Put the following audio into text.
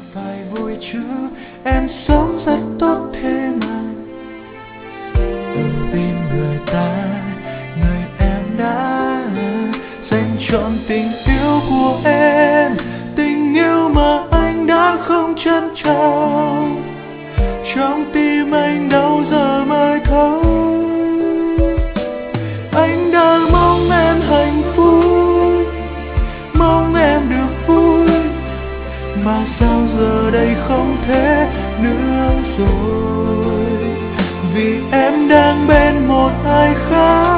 phải vui chứ, em sống rất tốt thế mà. Đừng tin người ta, người em đã dành trọn tình yêu của em, tình yêu mà anh đã không trân trọng. Trong tim anh đâu giờ mới thấu, anh đã mong em hạnh phúc, mong em được vui, mà sao giờ đây không thể nữa rồi, vì em đang bên một ai khác.